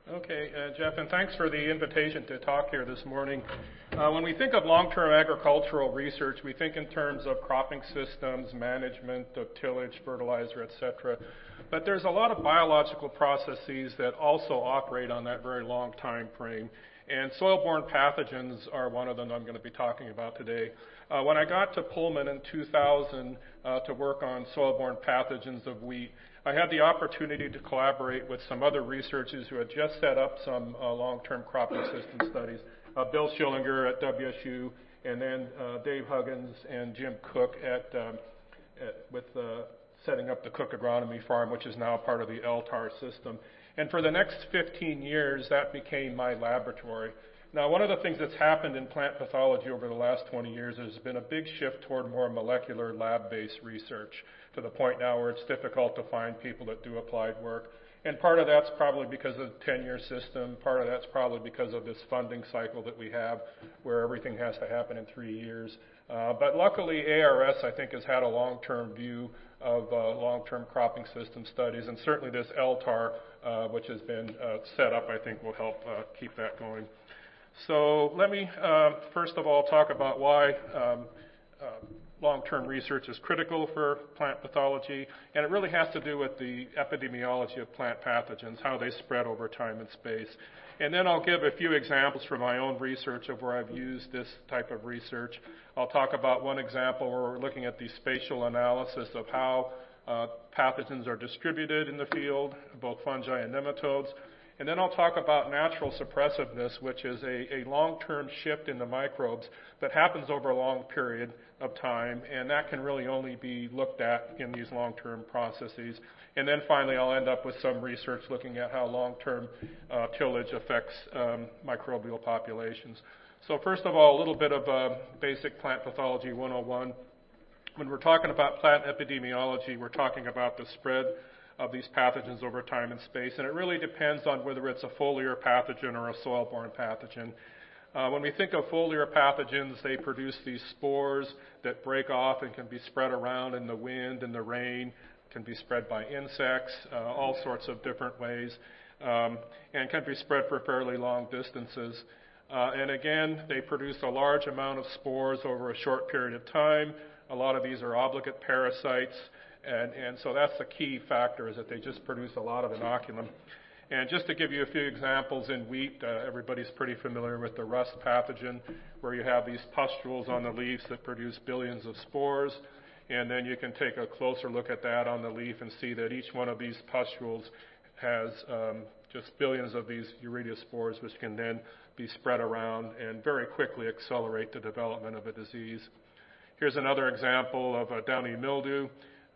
Okay, Jeff, and thanks for the invitation to talk here this morning. When we think of long-term agricultural research, we think in terms of cropping systems, management of tillage, fertilizer, etc. But there's a lot of biological processes that also operate on that very long time frame. And soil-borne pathogens are one of them I'm going to be talking about today. When I got to Pullman in 2000 to work on soil-borne pathogens of wheat, I had the opportunity to collaborate with some other researchers who had just set up some long-term cropping system studies. Bill Schillinger at WSU, and then Dave Huggins and Jim Cook with setting up the Cook Agronomy Farm, which is now part of the LTAR system. And for the next 15 years, that became my laboratory. Now, one of the things that's happened in plant pathology over the last 20 years has been a big shift toward more molecular lab-based research, to the point now where it's difficult to find people that do applied work. And part of that's probably because of the 10-year system. Part of that's probably because of this funding cycle that we have where everything has to happen in 3 years. But luckily, ARS, I think, has had a long-term view of long-term cropping system studies. And certainly this LTAR, which has been set up, I think will help keep that going. So let me, first of all, talk about why long-term research is critical for plant pathology, and it really has to do with the epidemiology of plant pathogens, how they spread over time and space. And then I'll give a few examples from my own research of where I've used this type of research. I'll talk about one example where we're looking at the spatial analysis of how pathogens are distributed in the field, both fungi and nematodes. And then I'll talk about natural suppressiveness, which is a long-term shift in the microbes that happens over a long period of time, and that can really only be looked at in these long-term processes. And then finally, I'll end up with some research looking at how long-term tillage affects microbial populations. So first of all, a little bit of basic plant pathology 101. When we're talking about plant epidemiology, we're talking about the spread of these pathogens over time and space, and it really depends on whether it's a foliar pathogen or a soil-borne pathogen. When we think of foliar pathogens, they produce these spores that break off and can be spread around in the wind and the rain, can be spread by insects, all sorts of different ways, and can be spread for fairly long distances. And again, they produce a large amount of spores over a short period of time. A lot of these are obligate parasites. And so that's the key factor, is that they just produce a lot of inoculum. And just to give you a few examples in wheat, everybody's pretty familiar with the rust pathogen, where you have these pustules on the leaves that produce billions of spores. And then you can take a closer look at that on the leaf and see that each one of these pustules has just billions of these Urea spores, which can then be spread around and very quickly accelerate the development of a disease. Here's another example of a downy mildew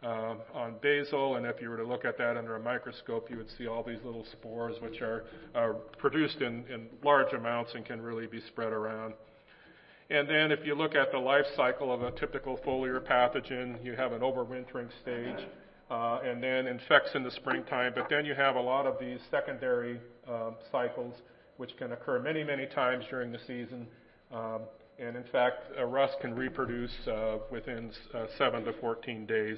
on basil, and if you were to look at that under a microscope, you would see all these little spores which are produced in large amounts and can really be spread around. And then if you look at the life cycle of a typical foliar pathogen, you have an overwintering stage and then infects in the springtime, but then you have a lot of these secondary cycles which can occur many, many times during the season. And in fact, a rust can reproduce within 7 to 14 days.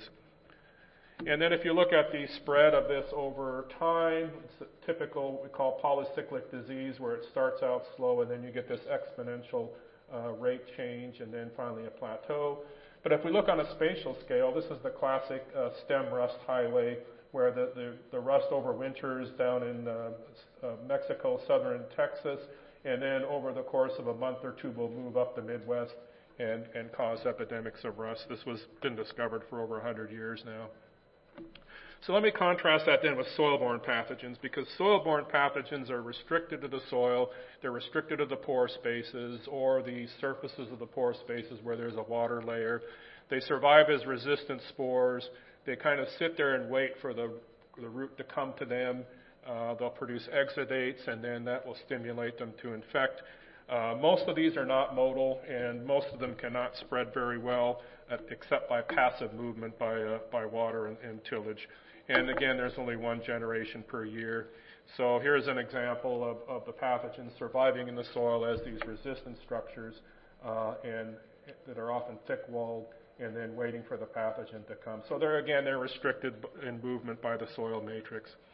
And then if you look at the spread of this over time, it's a typical, we call polycyclic disease, where it starts out slow and then you get this exponential rate change and then finally a plateau. But if we look on a spatial scale, this is the classic stem rust highway, where the rust overwinters down in Mexico, southern Texas, and then over the course of a month or two will move up the Midwest and cause epidemics of rust. This has been discovered for over 100 years now. So let me contrast that then with soil-borne pathogens, because soil-borne pathogens are restricted to the soil, they're restricted to the pore spaces or the surfaces of the pore spaces where there's a water layer. They survive as resistant spores. They kind of sit there and wait for the root to come to them. They'll produce exudates, and then that will stimulate them to infect. Most of these are not motile, and most of them cannot spread very well except by passive movement by water and tillage. And again, there's only one generation per year. So here's an example of the pathogens surviving in the soil as these resistant structures and that are often thick-walled and then waiting for the pathogen to come. So they're restricted in movement by the soil matrix.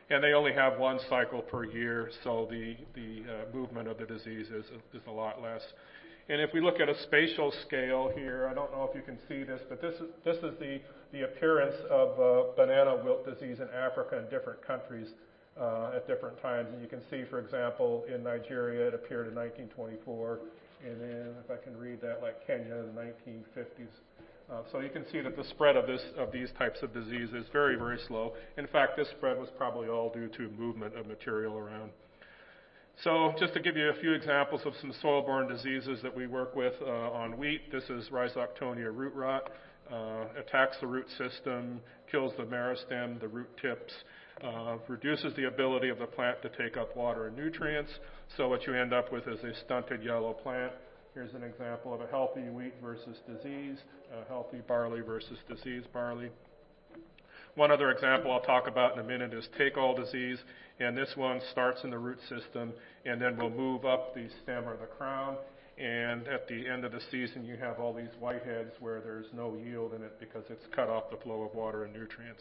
And they only have one cycle per year, so the movement of the disease is a lot less. And if we look at a spatial scale here, I don't know if you can see this, but this is the appearance of banana wilt disease in Africa in different countries at different times. And you can see, for example, in Nigeria it appeared in 1924, and then if I can read that, like Kenya in the 1950s. So you can see that the spread of these types of disease is very, very slow. In fact, this spread was probably all due to movement of material around. So just to give you a few examples of some soil-borne diseases that we work with on wheat, this is Rhizoctonia root rot. Attacks the root system, kills the meristem, the root tips, reduces the ability of the plant to take up water and nutrients. So what you end up with is a stunted yellow plant. Here's an example of a healthy wheat versus disease, healthy barley versus diseased barley. One other example I'll talk about in a minute is take-all disease, and this one starts in the root system and then will move up the stem or the crown, and at the end of the season you have all these whiteheads where there's no yield in it because it's cut off the flow of water and nutrients.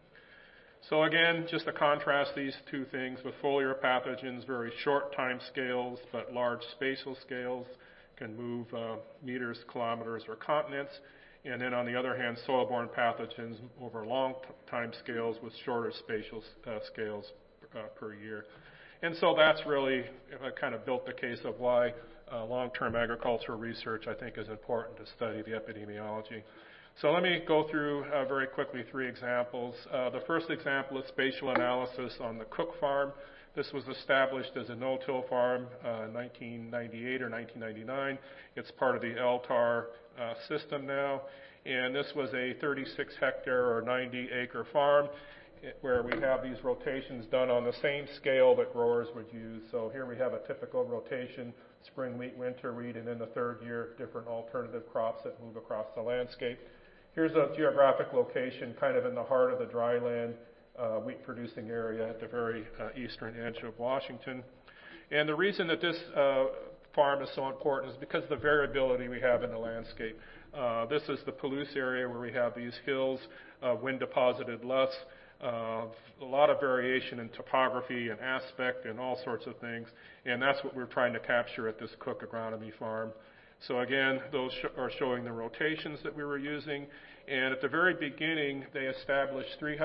So again, just to contrast these two things, with foliar pathogens, very short time scales but large spatial scales, can move meters, kilometers, or continents. And then on the other hand, soil-borne pathogens over long time scales with shorter spatial scales per year. And so that's really kind of built the case of why long-term agricultural research, I think, is important to study the epidemiology. So let me go through very quickly 3 examples. The first example is spatial analysis on the Cook Farm. This was established as a no-till farm in 1998 or 1999. It's part of the LTAR system now. And this was a 36-hectare or 90-acre farm where we have these rotations done on the same scale that growers would use. So here we have a typical rotation, spring wheat, winter wheat, and in the third year, different alternative crops that move across the landscape. Here's a geographic location kind of in the heart of the dryland wheat-producing area at the very eastern edge of Washington. And the reason that this farm is so important is because of the variability we have in the landscape. This is the Palouse area where we have these hills, wind-deposited loess, a lot of variation in topography and aspect and all sorts of things, and that's what we're trying to capture at this Cook Agronomy farm. So again, those are showing the rotations that we were using. And at the very beginning, they established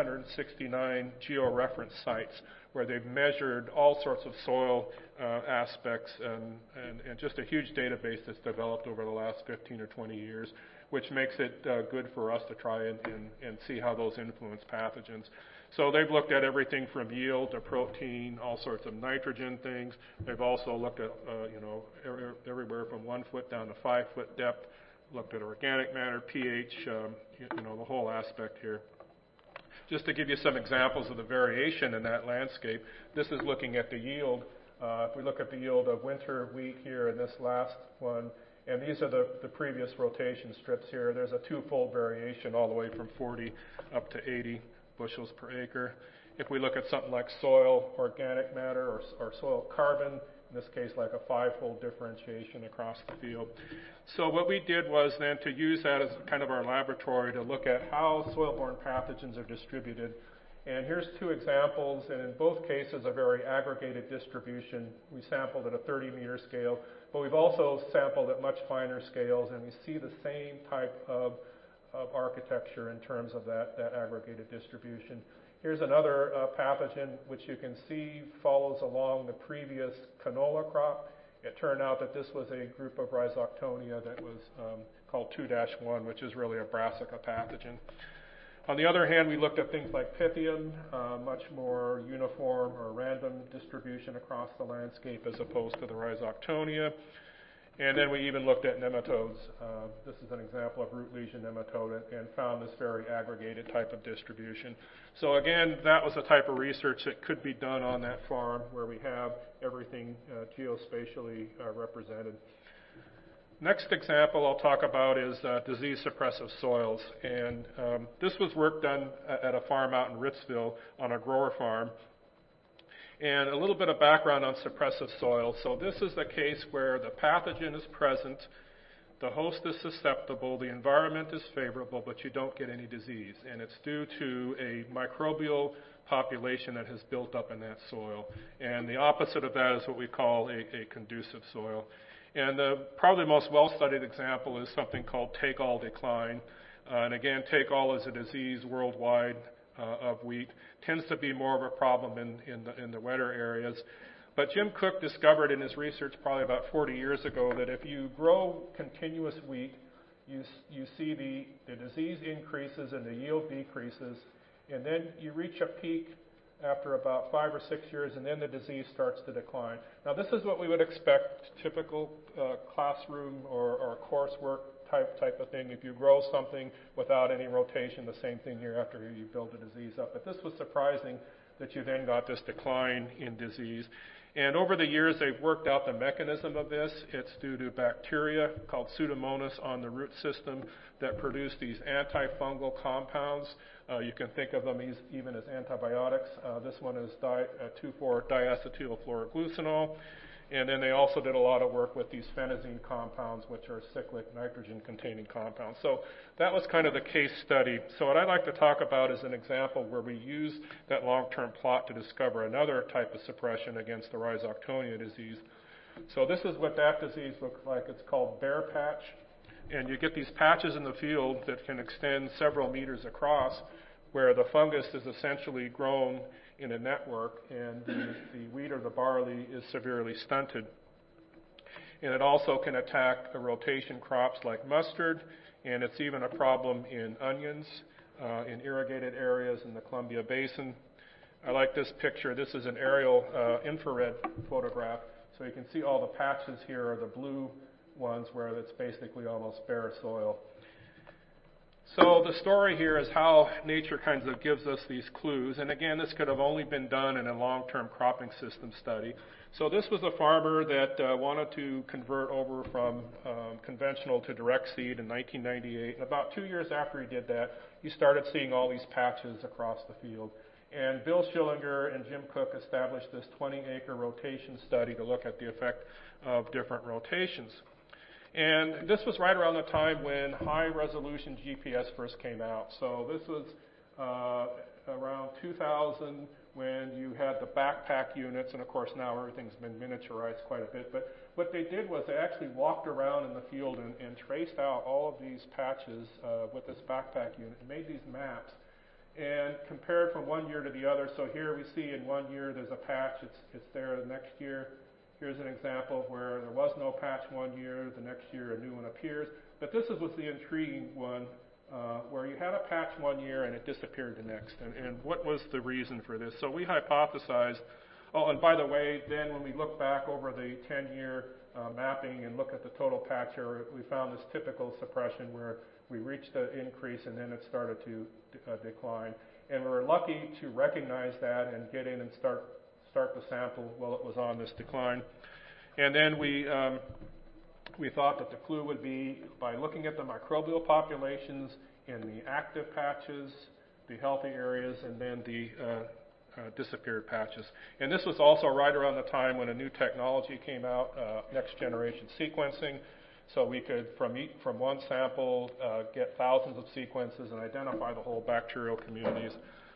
369 georeference sites where they've measured all sorts of soil aspects and just a huge database that's developed over the last 15 or 20 years, which makes it good for us to try and see how those influence pathogens. So they've looked at everything from yield to protein, all sorts of nitrogen things. They've also looked at, everywhere from 1 foot down to 5 foot depth, looked at organic matter, pH, the whole aspect here. Just to give you some examples of the variation in that landscape, this is looking at the yield. If we look at the yield of winter wheat here in this last one, and these are the previous rotation strips here, there's a twofold variation all the way from 40 up to 80 bushels per acre. If we look at something like soil organic matter or soil carbon, in this case like a 5-fold differentiation across the field. So what we did was then to use that as kind of our laboratory to look at how soil-borne pathogens are distributed. And here's 2 examples, and in both cases a very aggregated distribution. We sampled at a 30-meter scale, but we've also sampled at much finer scales, and we see the same type of architecture in terms of that aggregated distribution. Here's another pathogen which you can see follows along the previous canola crop. It turned out that this was a group of Rhizoctonia that was called 2-1, which is really a brassica pathogen. On the other hand, we looked at things like Pythium, much more uniform or random distribution across the landscape as opposed to the Rhizoctonia. And then we even looked at nematodes. This is an example of root lesion nematode and found this very aggregated type of distribution. So again, that was the type of research that could be done on that farm where we have everything geospatially represented. Next example I'll talk about is disease suppressive soils. And this was work done at a farm out in Ritzville on a grower farm. And a little bit of background on suppressive soils. So this is the case where the pathogen is present, The host is susceptible, the environment is favorable, but you don't get any disease. And it's due to a microbial population that has built up in that soil. And the opposite of that is what we call a conducive soil. And probably the most well-studied example is something called take-all decline. And again, take-all is a disease worldwide of wheat. Tends to be more of a problem in the wetter areas. But Jim Cook discovered in his research probably about 40 years ago that if you grow continuous wheat, you see the disease increases and the yield decreases, and then you reach a peak after about 5 or 6 years, and then the disease starts to decline. Now, this is what we would expect, typical classroom or coursework type of thing. If you grow something without any rotation, the same thing here after you build the disease up. But this was surprising that you then got this decline in disease. And over the years, they've worked out the mechanism of this. It's due to bacteria called Pseudomonas on the root system that produce these antifungal compounds. You can think of them even as antibiotics. This one is 2,4-diacetylfluoroglucanol. And then they also did a lot of work with these phenazine compounds, which are cyclic nitrogen-containing compounds. So that was kind of the case study. So what I'd like to talk about is an example where we used that long-term plot to discover another type of suppression against the Rhizoctonia disease. So this is what that disease looks like. It's called bare patch. And you get these patches in the field that can extend several meters across, where the fungus is essentially grown in a network, and the wheat or the barley is severely stunted. And it also can attack the rotation crops like mustard, and it's even a problem in onions, in irrigated areas in the Columbia Basin. I like this picture. This is an aerial infrared photograph. So you can see all the patches here are the blue ones where it's basically almost bare soil. So the story here is how nature kind of gives us these clues. And again, this could have only been done in a long-term cropping system study. So this was a farmer that wanted to convert over from conventional to direct seed in 1998. And about 2 years after he did that, he started seeing all these patches across the field. And Bill Schillinger and Jim Cook established this 20-acre rotation study to look at the effect of different rotations. And this was right around the time when high-resolution GPS first came out. So this was around 2000 when you had the backpack units, and of course now everything's been miniaturized quite a bit. But what they did was they actually walked around in the field and traced out all of these patches with this backpack unit and made these maps and compared from one year to the other. So here we see in 1 year there's a patch, it's there the next year. Here's an example where there was no patch 1 year, the next year a new one appears. But this was the intriguing one, where you had a patch 1 year and it disappeared the next. And what was the reason for this? So we hypothesized, oh, and by the way, then when we look back over the 10-year mapping and look at the total patch area, we found this typical suppression where we reached the increase and then it started to decline. And we were lucky to recognize that and get in and start the sample while it was on this decline. And then we thought that the clue would be by looking at the microbial populations in the active patches, the healthy areas, and then the disappeared patches. And this was also right around the time when a new technology came out, next generation sequencing. So we could, from one sample, get thousands of sequences and identify the whole bacterial communities.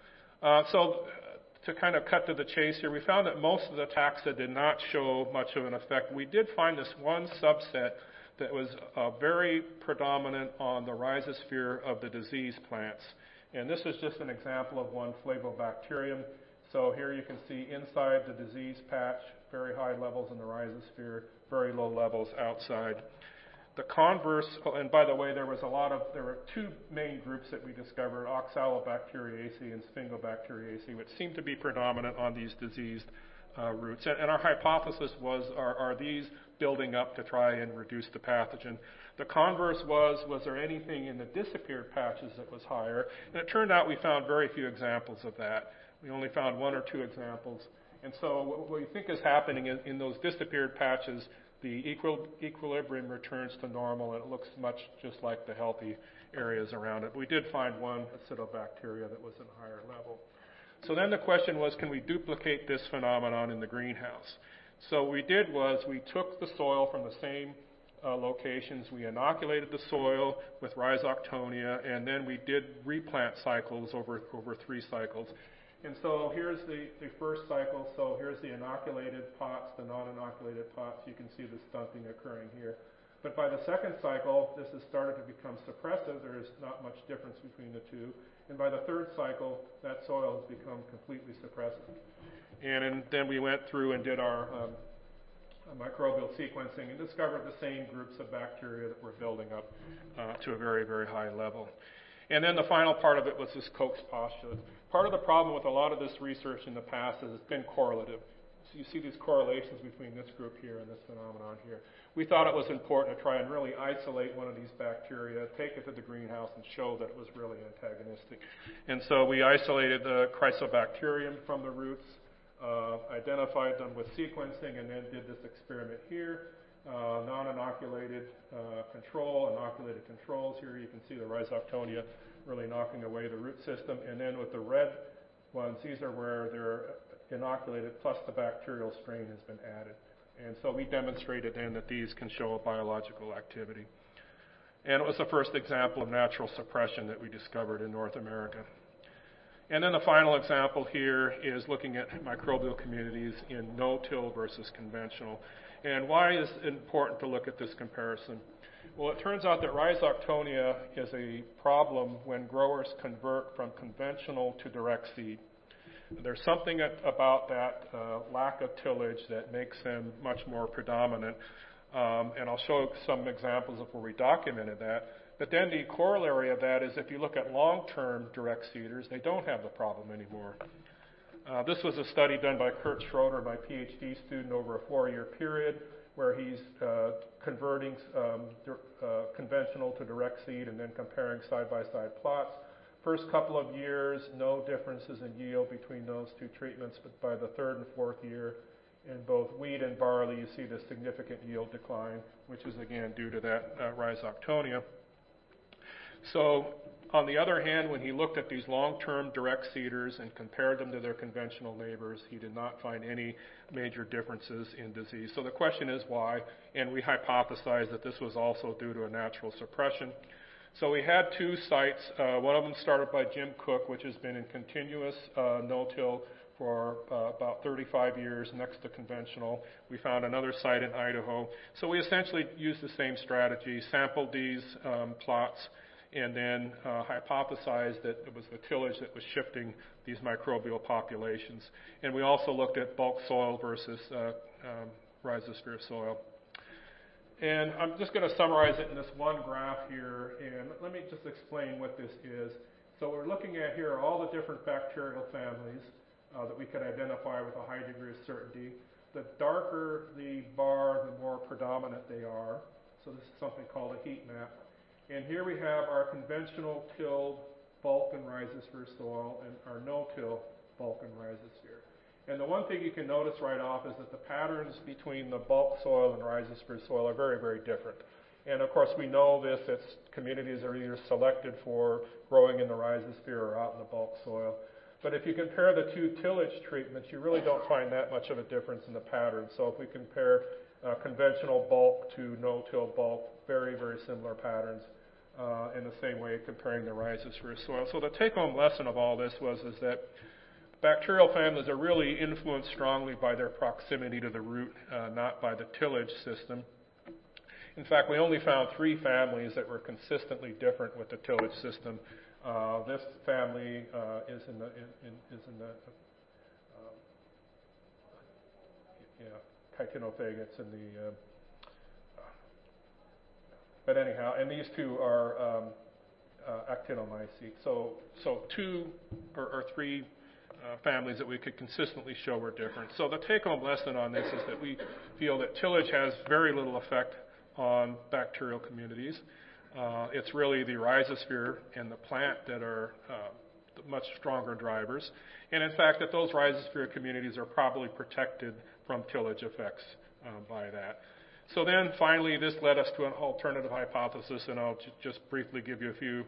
So to kind of cut to the chase here, we found that most of the taxa did not show much of an effect. We did find this one subset that was very predominant on the rhizosphere of the disease plants. And this is just an example of one Flavobacterium. So here you can see inside the disease patch, very high levels in the rhizosphere, very low levels outside. The converse, and by the way, there were two main groups that we discovered, Oxalobacteriaceae and Sphingobacteriaceae, which seemed to be predominant on these diseased roots. And our hypothesis was, are these building up to try and reduce the pathogen? The converse was there anything in the disappeared patches that was higher? And it turned out we found very few examples of that. We only found 1 or 2 examples. And so what we think is happening in those disappeared patches, the equilibrium returns to normal, and it looks much just like the healthy areas around it. We did find one acidobacteria that was at a higher level. So then the question was, can we duplicate this phenomenon in the greenhouse? So what we did was we took the soil from the same locations. We inoculated the soil with Rhizoctonia, and then we did replant cycles over 3 cycles. And so here's the first cycle. So here's the inoculated pots, the non-inoculated pots. You can see the stunting occurring here. But by the second cycle, this has started to become suppressive. There is not much difference between the two. And by the third cycle, that soil has become completely suppressive. And then we went through and did our microbial sequencing and discovered the same groups of bacteria that were building up to a very, very high level. And then the final part of it was this Koch's postulate. Part of the problem with a lot of this research in the past is it's been correlative. So you see these correlations between this group here and this phenomenon here. We thought it was important to try and really isolate one of these bacteria, take it to the greenhouse, and show that it was really antagonistic. And so we isolated the Chrysobacterium from the roots, identified them with sequencing, and then did this experiment here. Non-inoculated control, inoculated controls. Here you can see the Rhizoctonia really knocking away the root system. And then with the red ones, these are where they're inoculated, plus the bacterial strain has been added. And so we demonstrated then that these can show a biological activity. And it was the first example of natural suppression that we discovered in North America. And then the final example here is looking at microbial communities in no-till versus conventional. And why is it important to look at this comparison? Well, it turns out that Rhizoctonia is a problem when growers convert from conventional to direct seed. There's something about that lack of tillage that makes them much more predominant. And I'll show some examples of where we documented that. But then the corollary of that is if you look at long-term direct seeders, they don't have the problem anymore. This was a study done by Kurt Schroeder, my PhD student, over a 4-year period, where he's converting conventional to direct seed and then comparing side-by-side plots. First couple of years, no differences in yield between those two treatments, but by the 3rd and 4th year, in both wheat and barley, you see the significant yield decline, which is again due to that Rhizoctonia. So, on the other hand, when he looked at these long-term direct seeders and compared them to their conventional neighbors, he did not find any major differences in disease. So the question is why, and we hypothesized that this was also due to a natural suppression. So we had 2 sites. One of them started by Jim Cook, which has been in continuous no-till for about 35 years next to conventional. We found another site in Idaho. So we essentially used the same strategy, sampled these plots, and then hypothesized that it was the tillage that was shifting these microbial populations. And we also looked at bulk soil versus rhizosphere soil. And I'm just going to summarize it in this one graph here, and let me just explain what this is. So we're looking at here all the different bacterial families that we can identify with a high degree of certainty. The darker the bar, the more predominant they are. So this is something called a heat map. And here we have our conventional tilled bulk and rhizosphere soil and our no-till bulk and rhizosphere. And the one thing you can notice right off is that the patterns between the bulk soil and rhizosphere soil are very, very different. And of course we know this, that communities are either selected for growing in the rhizosphere or out in the bulk soil. But if you compare the 2 tillage treatments, you really don't find that much of a difference in the pattern. So if we compare conventional bulk to no-till bulk, very, very similar patterns. In the same way comparing the rhizosphere soil. So the take-home lesson of all this is that bacterial families are really influenced strongly by their proximity to the root, not by the tillage system. In fact, we only found 3 families that were consistently different with the tillage system. This family is in the Chitinophaga. It's in the but anyhow, and these 2 are actinomycetes. So 2 or 3 families that we could consistently show were different. So the take-home lesson on this is that we feel that tillage has very little effect on bacterial communities. It's really the rhizosphere and the plant that are much stronger drivers. And in fact, that those rhizosphere communities are probably protected from tillage effects by that. So then finally, this led us to an alternative hypothesis, and I'll just briefly give you a few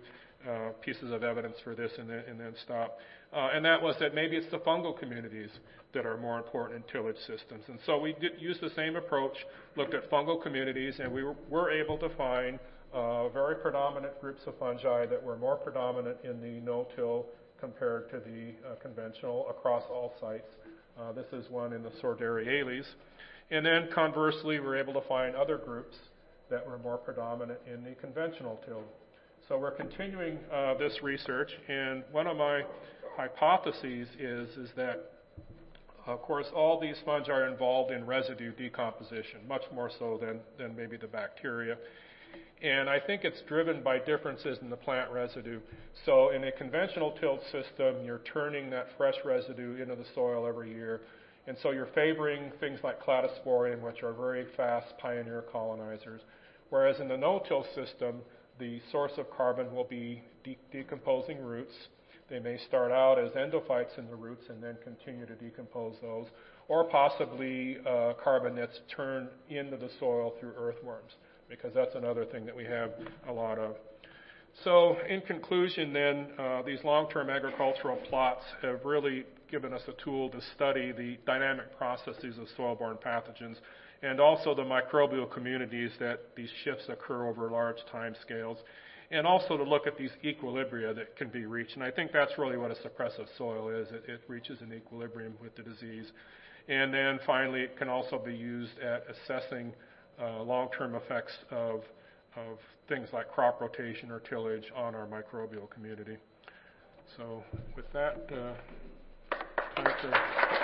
pieces of evidence for this and then stop. And that was that maybe it's the fungal communities that are more important in tillage systems. And so we did use the same approach, looked at fungal communities, and we were able to find very predominant groups of fungi that were more predominant in the no-till compared to the conventional across all sites. This is one in the Sorderia. And then conversely, we were able to find other groups that were more predominant in the conventional till. So we're continuing this research, and one of my hypotheses is that, of course, all these fungi are involved in residue decomposition, much more so than maybe the bacteria. And I think it's driven by differences in the plant residue. So in a conventional tilled system, you're turning that fresh residue into the soil every year. And so you're favoring things like cladosporium, which are very fast pioneer colonizers. Whereas in the no-till system, the source of carbon will be decomposing roots. They may start out as endophytes in the roots and then continue to decompose those, or possibly carbon that's turned into the soil through earthworms, because that's another thing that we have a lot of. So in conclusion then, these long-term agricultural plots have really given us a tool to study the dynamic processes of soil-borne pathogens and also the microbial communities that these shifts occur over large time scales, and also to look at these equilibria that can be reached. And I think that's really what a suppressive soil is. It reaches an equilibrium with the disease. And then finally, it can also be used at assessing long-term effects of things like crop rotation or tillage on our microbial community. So with that, time for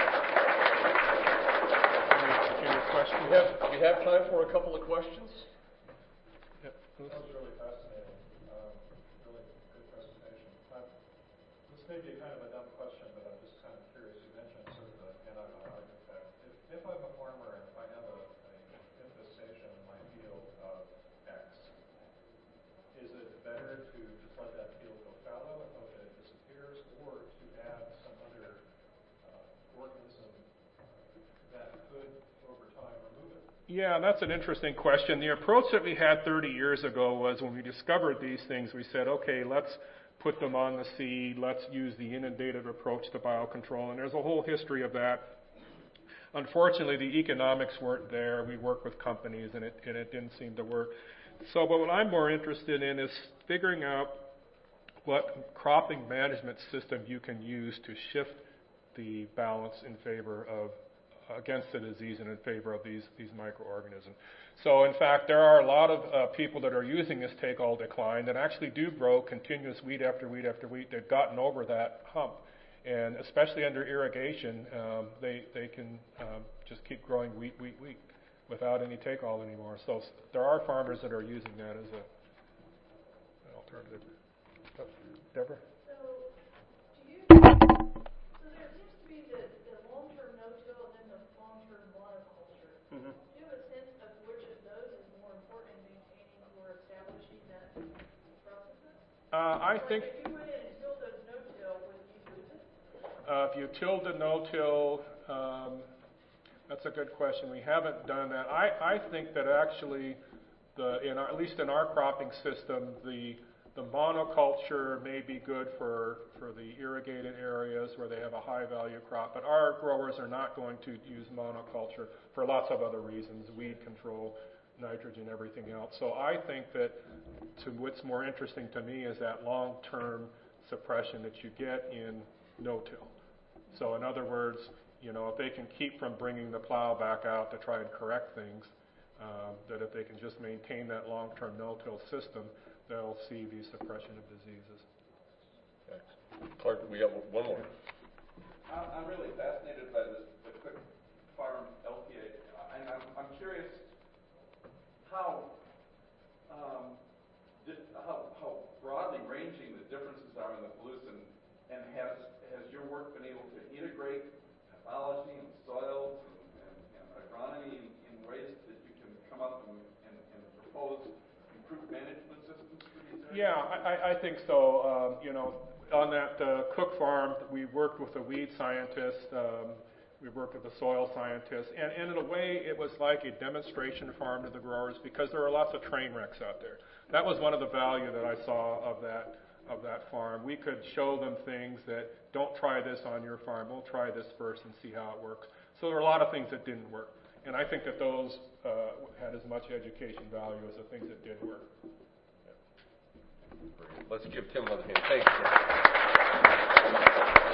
any questions. We have time for a couple of questions. Yep. That was really fascinating. Really good presentation. This may be kind of a dumb question, but I'm just kind of curious. You mentioned sort of the antibiotic effect. If I'm a farmer and if I have an infestation in my field of X, is it better to just let that field go fallow and hope that it disappears, or to add some other organism that could, over time, remove it? Yeah, that's an interesting question. The approach that we had 30 years ago was when we discovered these things, we said, okay, let's put them on the seed, let's use the inundative approach to biocontrol, and there's a whole history of that. Unfortunately, the economics weren't there. We worked with companies, and it didn't seem to work. So, but what I'm more interested in is figuring out what cropping management system you can use to shift the balance in favor of against the disease and in favor of these microorganisms. So in fact, there are a lot of people that are using this take-all decline that actually do grow continuous weed after weed after weed. They've gotten over that hump. And especially under irrigation, they can just keep growing wheat without any take-all anymore. So there are farmers that are using that as an alternative. Deborah? I think if you went in and tilled those no-till, would you lose it? if you tilled a no-till, that's a good question. We haven't done that. I think that actually, at least in our cropping system, the monoculture may be good for the irrigated areas where they have a high-value crop, but our growers are not going to use monoculture for lots of other reasons, weed control, nitrogen, everything else. So I think that what's more interesting to me is that long-term suppression that you get in no-till. So in other words, if they can keep from bringing the plow back out to try and correct things, that if they can just maintain that long-term no-till system, they'll see the suppression of diseases. Clark, we have one more. I'm really fascinated by the quick farm LPA, and I'm curious how broadly ranging the differences are in the pollution, and has your work been able to integrate pathology and soils and agronomy in ways that you can come up and propose improved management systems for these areas? Yeah, I think so. On that Cook farm, we worked with a weed scientist. We worked with a soil scientist, and in a way, it was like a demonstration farm to the growers because there are lots of train wrecks out there. That was one of the value that I saw of that of that farm. We could show them things that, don't try this on your farm, we'll try this first and see how it works. So there are a lot of things that didn't work. And I think that those had as much education value as the things that did work. Let's give Tim another hand. Thanks, Tim.